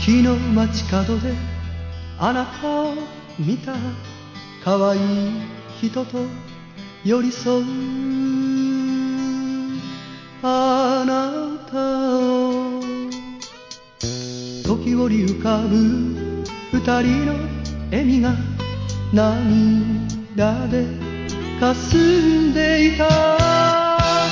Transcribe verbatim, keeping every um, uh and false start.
日の街角であなたを見た可愛い人と寄り添うあなたを時折浮かぶ二人の笑みが涙で霞んでいた